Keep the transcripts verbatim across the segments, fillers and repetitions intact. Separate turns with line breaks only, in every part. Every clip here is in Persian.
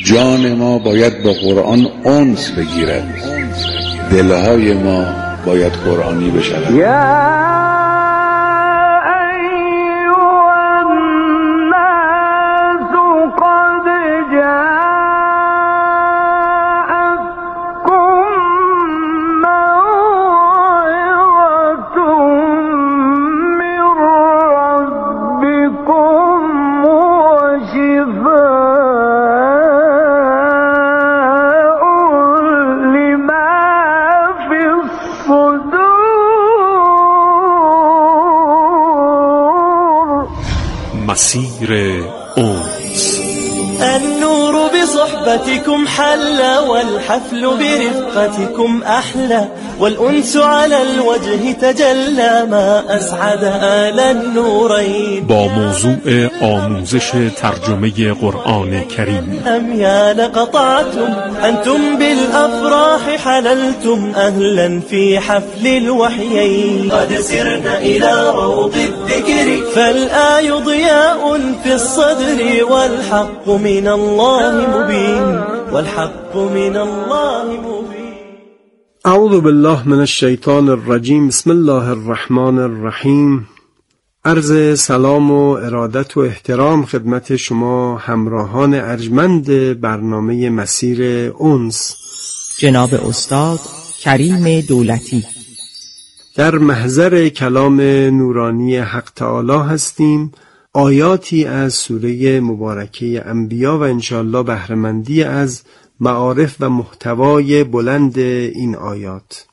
جان ما باید با قرآن انس بگیرد، دلهای ما باید قرآنی بشود.
مسیر أنس.
النور بصحبتكم حلى والحفل برفقتكم أحلى والأنس على الوجه تجلى ما أسعد آل النورين.
با موضوع آموزش ترجمه قرآن کریم.
أم يا لقطعتم أنتم بالأفراح حللتم أهلا في حفل الوحيين. قد سرنا إلى روض الذكر فالآي ضياء في الصدر والحق من الله مبين والحق من الله مبين.
اعوذ بالله من الشیطان الرجیم. بسم الله الرحمن الرحیم. عرض سلام و ارادت و احترام خدمت شما همراهان ارجمند برنامه مسیر انس،
جناب استاد کریم دولتی.
در محضر کلام نورانی حق تعالی هستیم. آیاتی از سوره مبارکه انبیا و انشاءالله بهره‌مندی از معارف و محتوای بلند این آیات.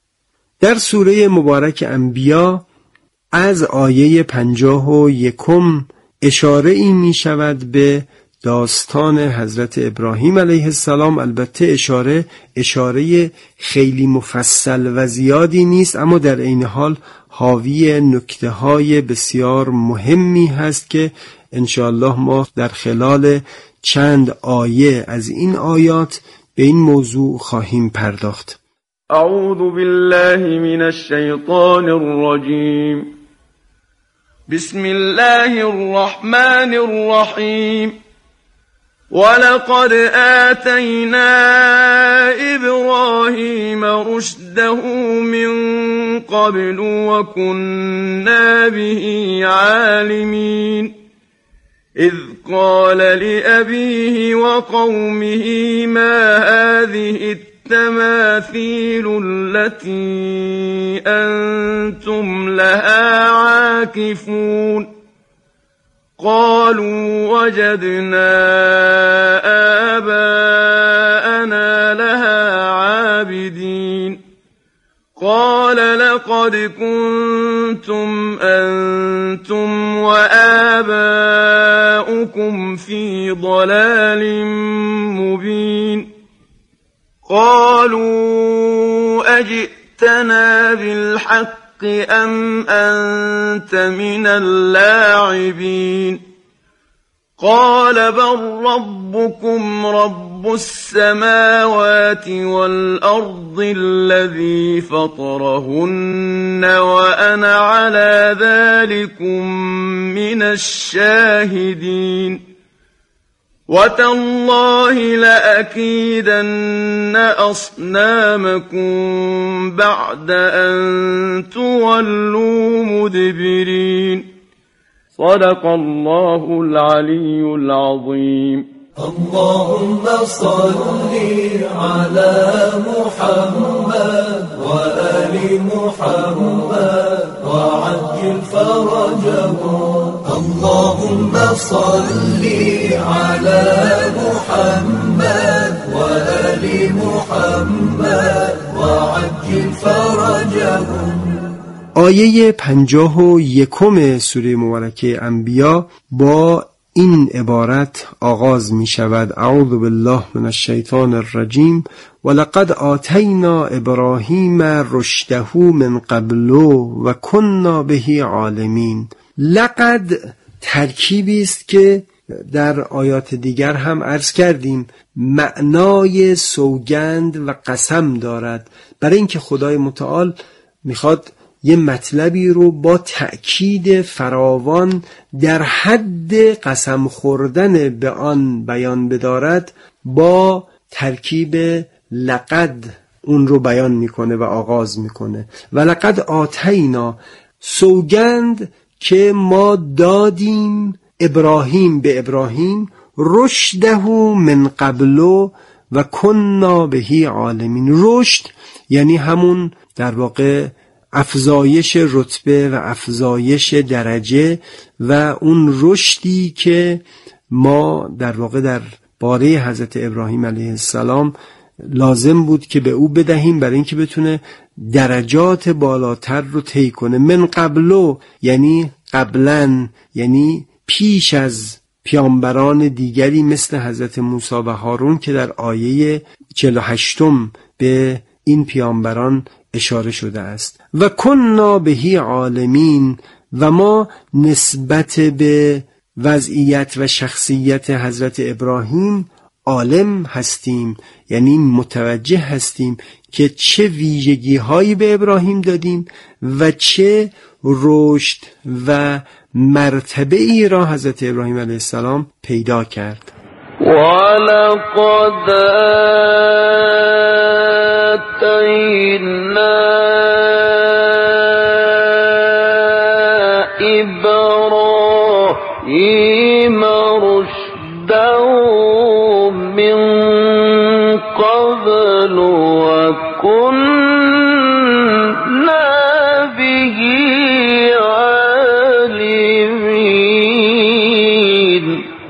در سوره مبارک انبیا از آیه پنجاه و یکم اشاره این می شود به داستان حضرت ابراهیم علیه السلام. البته اشاره اشاره خیلی مفصل و زیادی نیست، اما در عین حال حاوی نکته های بسیار مهمی هست که انشاءالله ما در خلال چند آیه از این آیات به این موضوع خواهیم پرداخت.
اعوذ بالله من الشیطان الرجیم. بسم الله الرحمن الرحیم. ولقد آتینا ابراهیم رشده من قبل وكنا به عالمین. إذ قال لأبيه وقومه ما هذه التماثيل التي أنتم لها عاكفون. قالوا وجدنا آباءنا لها عابدين. قال لقد كنتم أنتم وآباؤكم في ضلال مبين. قالوا أجئتنا بالحق أم أنت من اللاعبين. قال بل ربكم رب السماوات والأرض الذي فطرهن وأنا على ذلكم من الشاهدين. وتالله لأكيدن أصنامكم بعد أن تولوا مدبرين. صدق الله العلي العظيم.
اللهم صل على محمد وآل محمد وعجل فرجهم. اللهم صل على محمد وآل محمد وعجل فرجهم.
آیه پنجاه و یکم سوره مبارکه انبیا با این عبارت آغاز می شود: اعوذ بالله من الشیطان الرجیم ولقد آتینا ابراهیم رشده من قبل و کنا به عالمین. لقد ترکیبی است که در آیات دیگر هم عرض کردیم معنای سوگند و قسم دارد، برای اینکه خدای متعال میخواد یه مطلبی رو با تأکید فراوان در حد قسم خوردن به آن بیان بدارد، با ترکیب لقد اون رو بیان میکنه و آغاز میکنه. و لقد آتینا، سوگند که ما دادیم ابراهیم به ابراهیم رشده من قبلو و کننا بهی عالمین. رشد یعنی همون در واقع افزایش رتبه و افزایش درجه، و اون رشدی که ما در واقع در باره حضرت ابراهیم علیه السلام لازم بود که به او بدهیم برای اینکه بتونه درجات بالاتر رو طی کنه. من قبلو یعنی قبلن، یعنی پیش از پیامبران دیگری مثل حضرت موسی و هارون که در آیه چهل و هشتم به این پیامبران اشاره شده است. و کننا بهی عالمین، و ما نسبت به وضعیت و شخصیت حضرت ابراهیم عالم هستیم، یعنی متوجه هستیم که چه ویژگی هایی به ابراهیم دادیم و چه رشد و مرتبه ای را حضرت ابراهیم علیه السلام پیدا کرد.
وَلَقَدْ آتَيْنَا إِبْرَاهِيمَ رُشْدَهُ مِنْ قَبْلُ وَكُنَّا بِهِ عَالِمِينَ.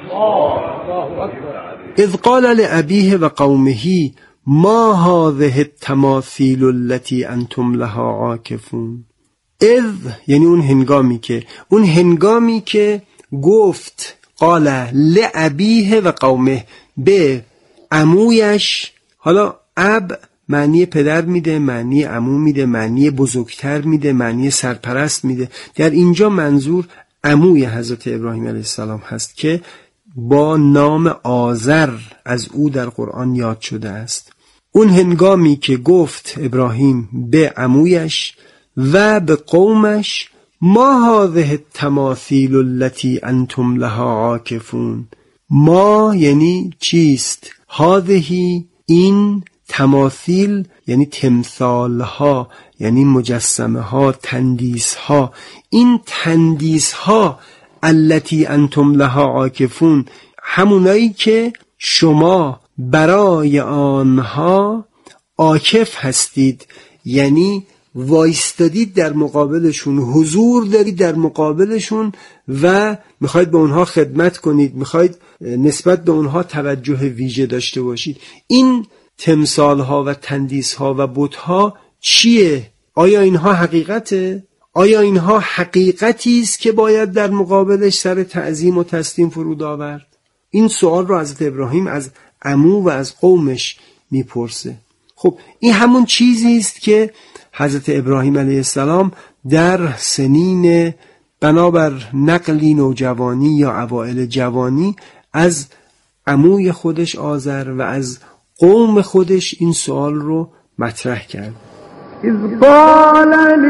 اذ قال لأبيه و قومه ما هذه التماثيل التي انتم لها عاکفون. اذ یعنی اون هنگامی که اون هنگامی که گفت قال لأبيه و قومه، به عمویش. حالا اب معنی پدر میده، معنی عمو میده، معنی بزرگتر میده، معنی سرپرست میده. در اینجا منظور عموی حضرت ابراهیم علیه السلام هست که با نام آذر از او در قرآن یاد شده است. اون هنگامی که گفت ابراهیم به عمویش و به قومش ما هذه التماثیل التي انتم لها عاکفون. ما یعنی چیست؟ هذه این، تماثیل یعنی تمثال ها، یعنی مجسمه ها، تندیس ها. این تندیس ها التي انتم لها عاکفون، همونایی که شما برای آنها عاکف هستید، یعنی وایستادید در مقابلشون، حضور دارید در مقابلشون و میخواید به اونها خدمت کنید، میخواید نسبت به اونها توجه ویژه داشته باشید. این تمثال ها و تندیس ها و بت ها چیه؟ آیا اینها حقیقته؟ آیا اینها حقیقتی است که باید در مقابلش سر تعظیم و تسلیم فرود آورد؟ این سوال رو حضرت ابراهیم از عمو و از قومش میپرسه. خب این همون چیزی است که حضرت ابراهیم علیه السلام در سنین بنابر نقلی نوجوانی یا اوائل جوانی از عموی خودش آذر و از قوم خودش این سوال رو مطرح کرد.
اذ قال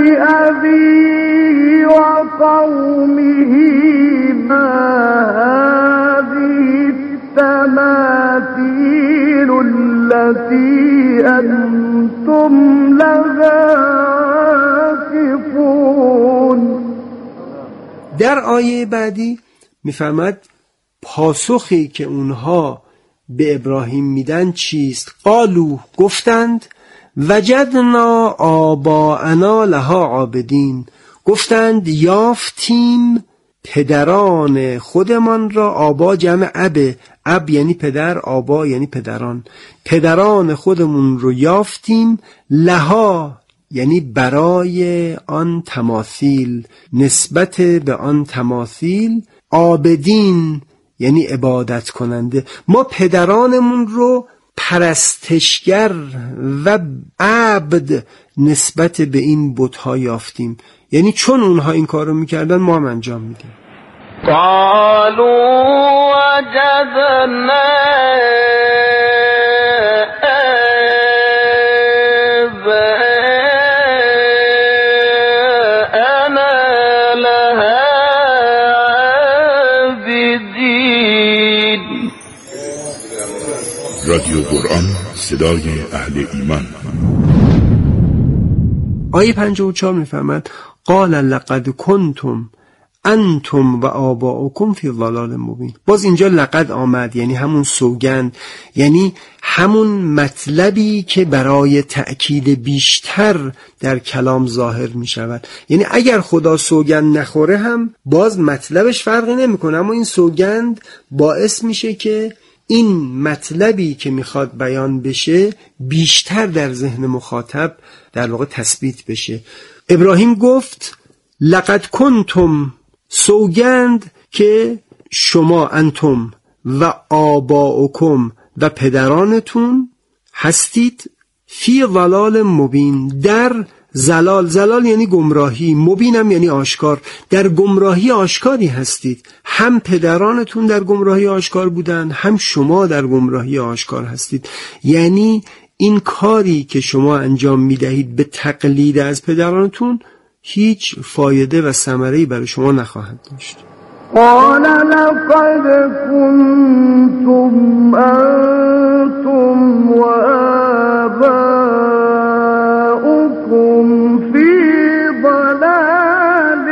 لأبيه وقومه ما هذه التماثيل التي أنتم لها عاكفون.
در آیه بعدی میفرماد پاسخی که اونها به ابراهیم میدن چیست؟ قالو، گفتند وجدنا آباءنا لها عابدین، گفتند یافتیم پدران خودمان را. آبا جمع ابه، اب یعنی پدر، آبا یعنی پدران. پدران خودمون رو یافتیم، لها یعنی برای آن تماثیل، نسبت به آن تماثیل. عابدین یعنی عبادت کننده. ما پدرانمون رو پرستشگر و عبد نسبت به این بت‌ها یافتیم، یعنی چون اونها این کار رو میکردن ما هم انجام میدیم.
قالوا وجدنا
رادیو قرآن، صدای اهل ایمان.
آیه پنجاه و چهار میفرماد قال لقد کنتم انتم و آباؤکم فی ضلال مبین. باز اینجا لقد آمد، یعنی همون سوگند، یعنی همون مطلبی که برای تأکید بیشتر در کلام ظاهر می شود. یعنی اگر خدا سوگند نخوره هم باز مطلبش فرقی نمی کنه، اما این سوگند باعث میشه که این مطلبی که میخواد بیان بشه بیشتر در ذهن مخاطب در واقع تثبیت بشه. ابراهیم گفت لقد کنتم، سوگند که شما انتم و آباؤکم و پدرانتون هستید فی ضلال مبین، در زلال، زلال یعنی گمراهی، مبینم یعنی آشکار، در گمراهی آشکاری هستید. هم پدرانتون در گمراهی آشکار بودن، هم شما در گمراهی آشکار هستید. یعنی این کاری که شما انجام میدهید به تقلید از پدرانتون هیچ فایده و ثمره‌ای برای شما نخواهد داشت.
قال لقد كنتم أنتم وآباؤكم في ضلال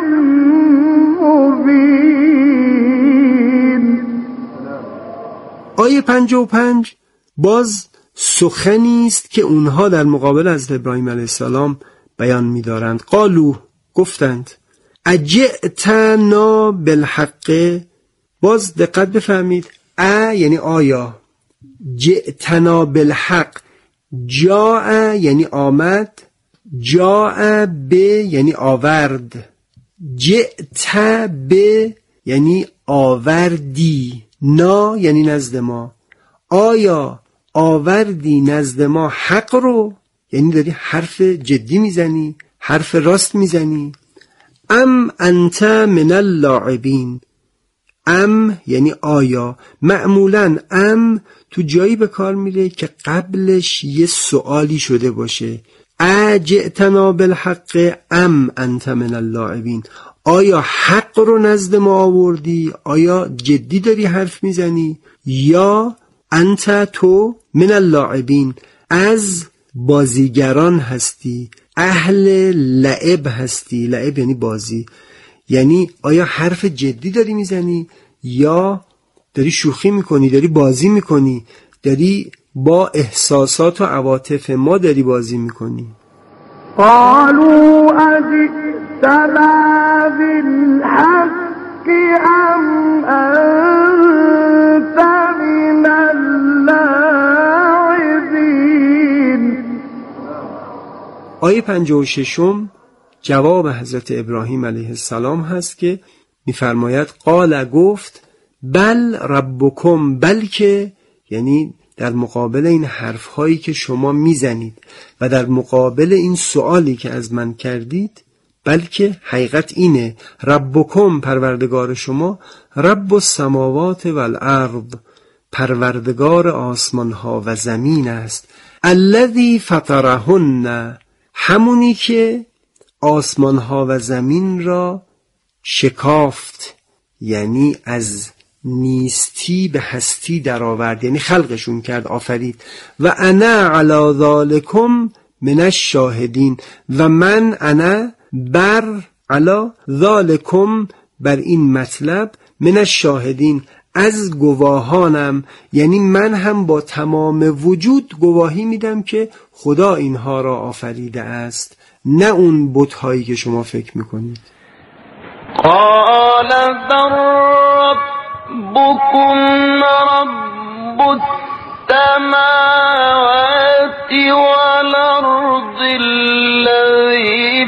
مبين.
آیه پنجاه و پنج باز سخنی است که اونها در مقابل حضرت ابراهیم علیه السلام بیان می‌دارند. قالو، گفتند اجئتنا بالحق. باز دقت بفهمید، ا یعنی آیا، جئتنا بالحق، جاء یعنی آمد، جاء به یعنی آورد، جئت به یعنی آوردی، نا یعنی نزد ما. آیا آوردی نزد ما حق رو، یعنی داری حرف جدی میزنی، حرف راست میزنی. ام انت من اللاعبین، ام یعنی آیا. معمولاً ام تو جایی به کار میره که قبلش یه سوالی شده باشه. اجئتنا بالحق ام انت من اللاعبین، آیا حق رو نزد ما آوردی، آیا جدی داری حرف میزنی، یا انت تو من اللاعبین از بازیگران هستی، اهل لعب هستی. لعب یعنی بازی، یعنی آیا حرف جدی داری میزنی یا داری شوخی میکنی، داری بازی میکنی، داری با احساسات و عواطف ما داری بازی میکنی.
قالوا أجئتنا بالحق أم أنت من اللاعبين.
آیه پنجاه و ششم جواب حضرت ابراهیم علیه السلام هست که میفرماید قال، گفت بل ربکم، بلکه یعنی در مقابل این حرف هایی که شما میزنید و در مقابل این سوالی که از من کردید، بلکه حقیقت اینه، ربکم پروردگار شما، رب السماوات و الارض پروردگار آسمان ها و زمین است، الذی فطرهن همونی که آسمان ها و زمین را شکافت، یعنی از نیستی به هستی در آورد، یعنی خلقشون کرد، آفرید. و انا علی ذالکم من الشاهدین، و من انا بر علی ذالکم بر این مطلب، من الشاهدین از گواهانم، یعنی من هم با تمام وجود گواهی میدم که خدا اینها را آفریده است، نه اون بت‌هایی که شما فکر میکنید.
قال بل ربكم رب السماوات والأرض الذي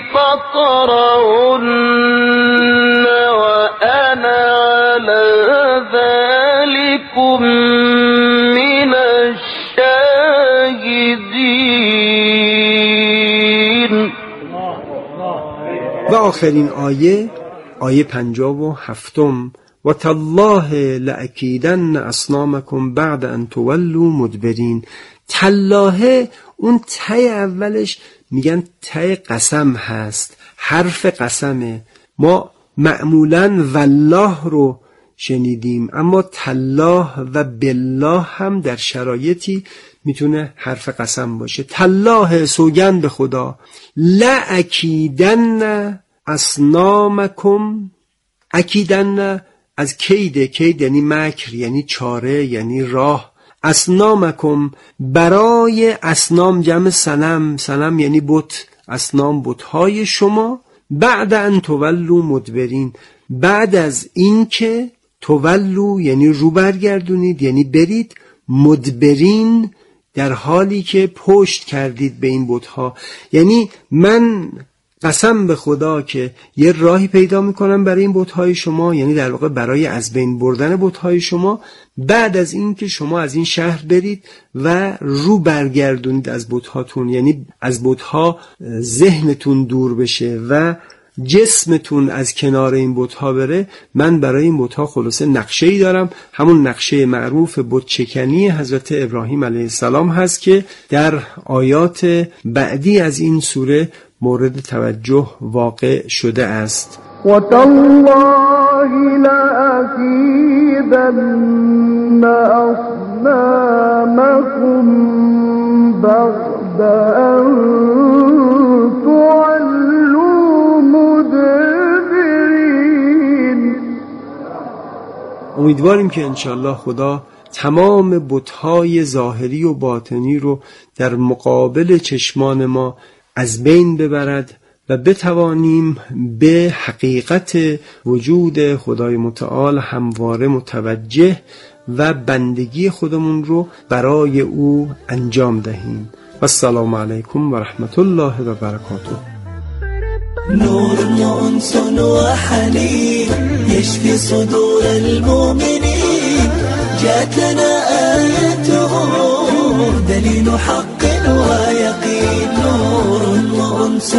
فطرهن وأنا على ذلكم من الشاهدين.
و آخرین آیه، آیه پنجاه و هفتم، و تالله لأکیدن اصنامکم بعد ان تولوا مدبرین. تالله اون ته اولش میگن ته قسم هست، حرف قسمه. ما معمولاً والله رو شنیدیم، اما تالله و بالله هم در شرایطی میتونه حرف قسم باشه. تالله، سوگند به خدا، لأکیدن اصنامکم. اکیدن از کید، کید یعنی مکر، یعنی چاره، یعنی راه. اصنامکم، برای اصنام جمع صنم، صنم یعنی بت، اصنام بت‌های شما. بعد ان تولوا مدبرین، بعد از این که تولوا یعنی رو برگردونید، یعنی برید، مدبرین در حالی که پشت کردید به این بت‌ها. یعنی من قسم به خدا که یه راهی پیدا میکنم برای این بت‌های شما، یعنی در واقع برای از بین بردن بت‌های شما، بعد از این که شما از این شهر برید و رو برگردونید از بت‌هاتون، یعنی از بت‌ها ذهنتون دور بشه و جسمتون از کنار این بت‌ها بره. من برای این بت‌ها خلاصه نقشه‌ای دارم، همون نقشه معروف بت چکنی حضرت ابراهیم علیه السلام هست که در آیات بعدی از این سوره مورد توجه واقع شده است.
و تالله لأکیدن اصنامکم بعد ان تولوا مدبرین.
امیدواریم که انشالله خدا تمام بت‌های ظاهری و باطنی رو در مقابل چشمان ما از بین ببرد و بتوانیم به حقیقت وجود خدای متعال همواره متوجه و بندگی خودمون رو برای او انجام دهیم. و السلام علیکم و رحمت الله و برکاته.
نور وأنس وحنين يشفي صدور المؤمنين، جاءتنا آياته دليل حق ويقين. نور وأنس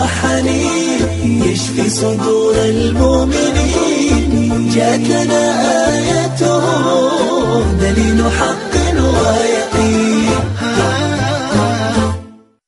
وحنين يشفي صدور المؤمنين، جاءتنا آياته